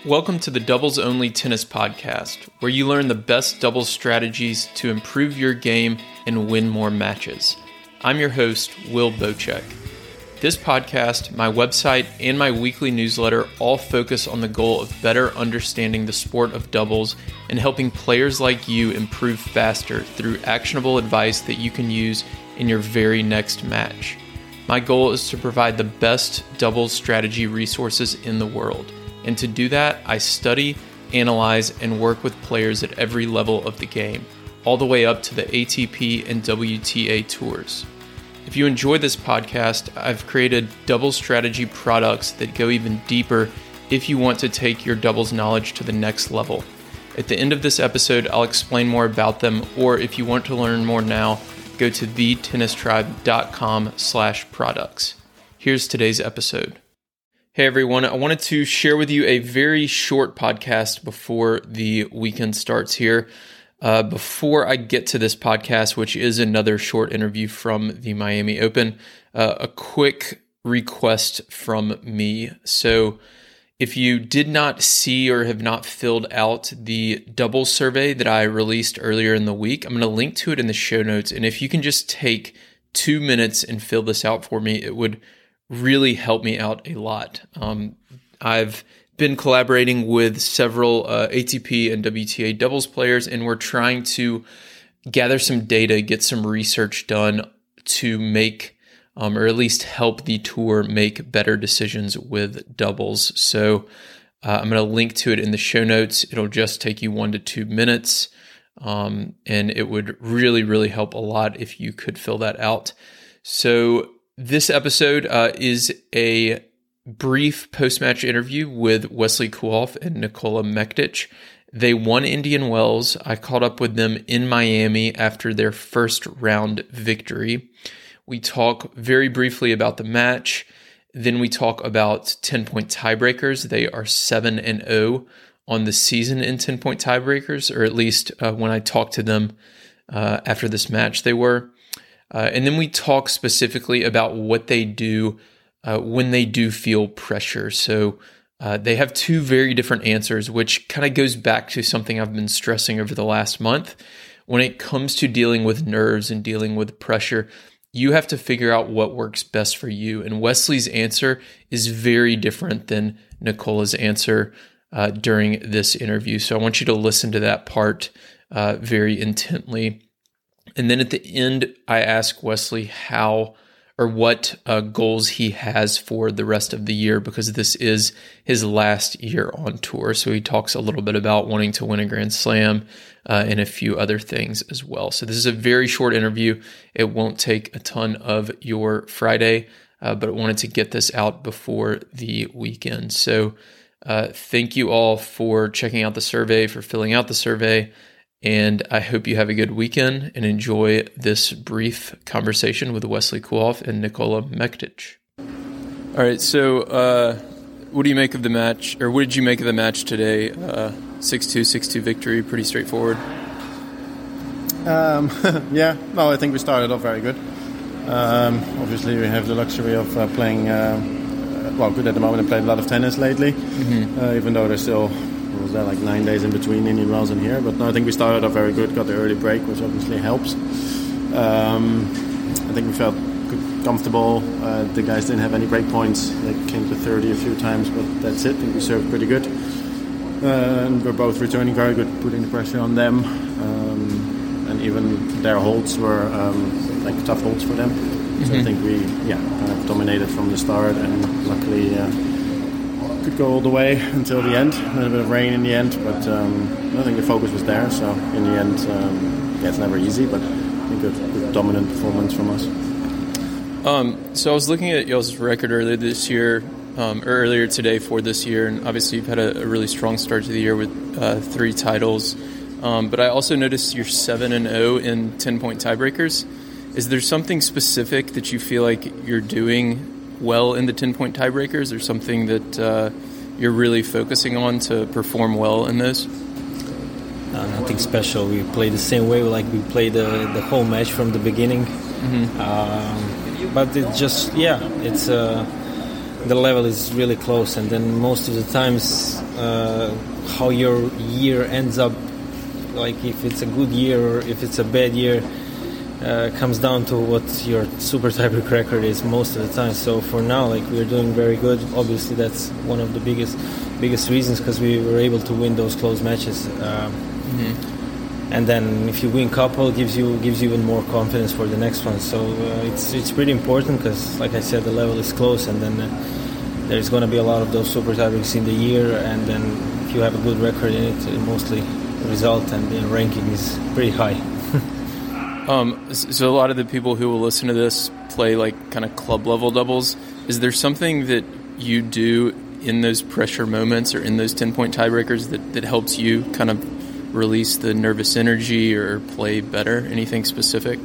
Welcome to the Doubles Only Tennis Podcast, where you learn the best doubles strategies to improve your game and win more matches. I'm your host, Will Bocek. This podcast, my website, and my weekly newsletter all focus on the goal of better understanding the sport of doubles and helping players like you improve faster through actionable advice that you can use in your very next match. My goal is to provide the best doubles strategy resources in the world. And to do that, I study, analyze, and work with players at every level of the game, all the way up to the ATP and WTA tours. If you enjoy this podcast, I've created doubles strategy products that go even deeper if you want to take your doubles knowledge to the next level. At the end of this episode, I'll explain more about them, or if you want to learn more now, go to thetennistribe.com/products. Here's today's episode. Hey everyone, I wanted to share with you a very short podcast before the weekend starts here. Before I get to this podcast, which is another short interview from the Miami Open, a quick request from me. So if you did not see or have not filled out the doubles survey that I released earlier in the week, I'm going to link to it in the show notes. And if you can just take 2 minutes and fill this out for me, it would really helped me out a lot. I've been collaborating with several ATP and WTA doubles players, and we're trying to gather some data, get some research done to make, or at least help the tour make better decisions with doubles. So I'm going to link to it in the show notes. It'll just take you 1 to 2 minutes, and it would really, really help a lot if you could fill that out. So this episode is a brief post-match interview with Wesley Koolhof and Nikola Mektic. They won Indian Wells. I caught up with them in Miami after their first round victory. We talk very briefly about the match. Then we talk about 10-point tiebreakers. They are 7-0 on the season in 10-point tiebreakers, or at least when I talked to them after this match, they were. And then we talk specifically about what they do when they do feel pressure. So they have 2 very different answers, which kind of goes back to something I've been stressing over the last month. When it comes to dealing with nerves and dealing with pressure, you have to figure out what works best for you. And Wesley's answer is very different than Nikola's answer during this interview. So I want you to listen to that part very intently. And then at the end, I ask Wesley how or what goals he has for the rest of the year, because this is his last year on tour. So he talks a little bit about wanting to win a Grand Slam and a few other things as well. So this is a very short interview. It won't take a ton of your Friday, but I wanted to get this out before the weekend. So thank you all for checking out the survey, for filling out the survey. And I hope you have a good weekend and enjoy this brief conversation with Wesley Koolhof and Nikola Mektic. All right, so what do you make of the match, or what did you make of the match today? 6-2, 6-2 victory, pretty straightforward. Yeah, no, I think we started off very good. Obviously, we have the luxury of playing, good at the moment. I played a lot of tennis lately, even though there's still... was there like 9 days in between Indian Wells and here, but no, I think we started off very good, got the early break, which obviously helps. I think we felt comfortable. The guys didn't have any break points. They came to 30 a few times, but that's it. I think we served pretty good. And we're both returning very good, putting the pressure on them. And even their holds were like tough holds for them. So I think we kind of dominated from the start, and luckily could go all the way until the end. A little bit of rain in the end, but I think the focus was there. So in the end, it's never easy, but I think a good dominant performance from us. So I was looking at y'all's record earlier this year, or earlier today for this year, and obviously you've had a really strong start to the year with 3 titles. But I also noticed you're 7-0 in 10-point tiebreakers. Is there something specific that you feel like you're doing well in the 10-point tiebreakers, or something that you're really focusing on to perform well in those? Nothing special. We play the same way, like we play the whole match from the beginning. But it just, it's the level is really close, and then most of the times how your year ends up, like if it's a good year or if it's a bad year, comes down to what your super tiebreak record is most of the time. So for now, like, we're doing very good. Obviously that's one of the biggest reasons, because we were able to win those close matches. And then if you win couple, gives you even more confidence for the next one. So it's pretty important, because like I said, the level is close, and then there's going to be a lot of those super tiebreaks in the year, and then if you have a good record in it, mostly the result and the ranking is pretty high. So a lot of the people who will listen to this play like kind of club level doubles. Is there something that you do in those pressure moments or in those 10-point tiebreakers that helps you kind of release the nervous energy or play better? Anything specific?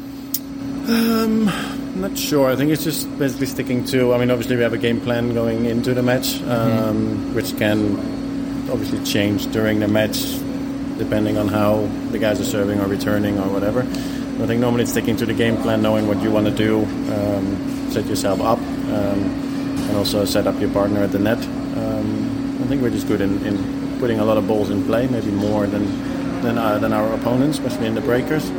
Not sure. I think it's just basically sticking to, I mean, obviously we have a game plan going into the match, which can obviously change during the match depending on how the guys are serving or returning or whatever. I think normally it's sticking to the game plan, knowing what you want to do, set yourself up, and also set up your partner at the net. I think we're just good in putting a lot of balls in play, maybe more than our opponents, especially in the breakers.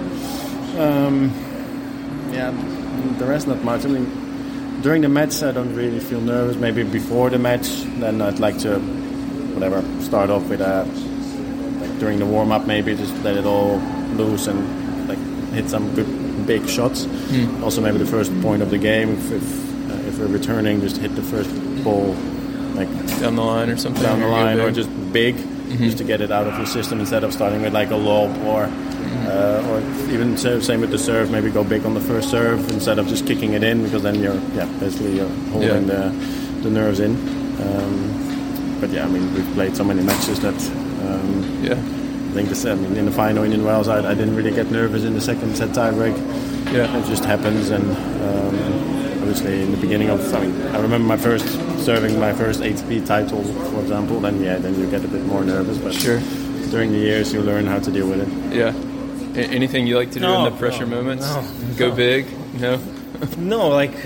The rest not much. I mean, during the match I don't really feel nervous. Maybe before the match, then I'd like to start off with during the warm-up, maybe just let it all loose and like hit some good big shots. Also maybe the first point of the game, if we're returning, just hit the first ball like down the line or something, down the line, or just big, just to get it out of your system, instead of starting with like a lob or even same with the serve. Maybe go big on the first serve instead of just kicking it in, because then you're holding the nerves in. But I mean, we've played so many matches that I think in the final in Wales I didn't really get nervous in the second set tiebreak. It just happens. And obviously in the beginning of, I remember my first serving my first ATP title, for example, then you get a bit more nervous, but during the years you learn how to deal with it. Anything you like to do in the pressure moments? Go big? No? No, like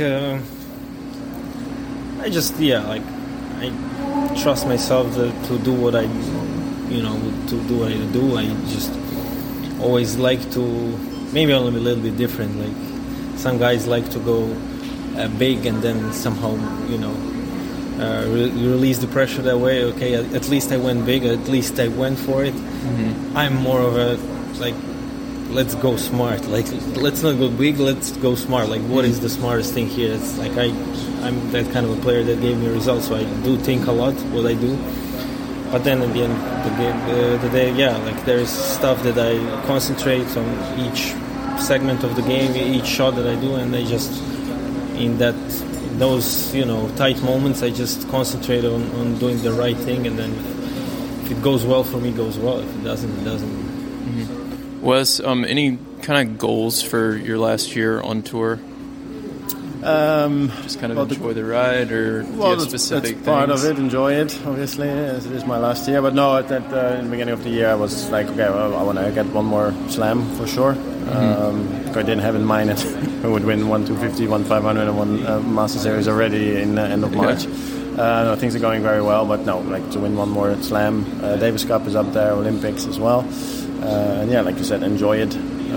I just I trust myself to do what I do. I just always like to, maybe I'm a little bit different. Like some guys like to go big and then somehow release the pressure that way. Okay, at least I went big. At least I went for it. I'm more of a let's go smart. Like, let's not go big. Let's go smart. Like, what is the smartest thing here? It's like I'm that kind of a player that gave me results. So I do think a lot what I do. But then at the end of the day, like there's stuff that I concentrate on each segment of the game, each shot that I do, and I just in those tight moments, I just concentrate on doing the right thing, and then if it goes well for me, it goes well. If it doesn't, it doesn't. Wes, any kind of goals for your last year on tour? Just kind of enjoy the ride, or do you have specific that's part of it. Enjoy it, obviously, as it is my last year. But no, in the beginning of the year, I was like, okay, well, I want to get one more slam for sure. I didn't have in mind that I would win 1 250, 1 500, and one Master Series already in the end of March. No, things are going very well, but no, like to win one more slam. Davis Cup is up there, Olympics as well. And like you said, enjoy it.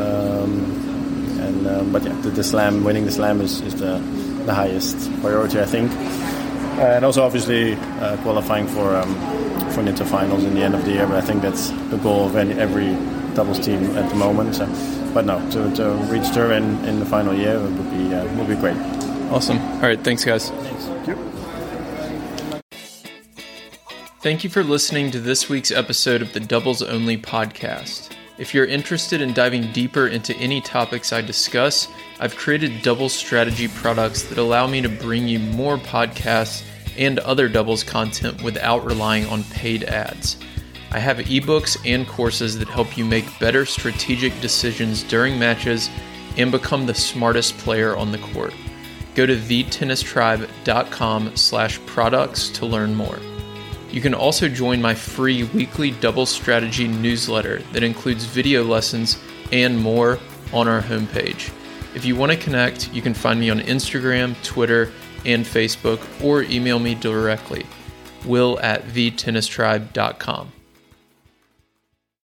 But the slam, winning the slam is the highest priority, I think. And also, obviously, qualifying for Nitto finals in the end of the year. But I think that's the goal of every doubles team at the moment. So, but no, to reach tour in the final year would be great. Awesome. All right, thanks, guys. Thank you. Thank you for listening to this week's episode of the Doubles Only podcast. If you're interested in diving deeper into any topics I discuss, I've created doubles strategy products that allow me to bring you more podcasts and other doubles content without relying on paid ads. I have ebooks and courses that help you make better strategic decisions during matches and become the smartest player on the court. Go to thetennistribe.com/products to learn more. You can also join my free weekly doubles strategy newsletter that includes video lessons and more on our homepage. If you want to connect, you can find me on Instagram, Twitter, and Facebook, or email me directly, will@thetennistribe.com.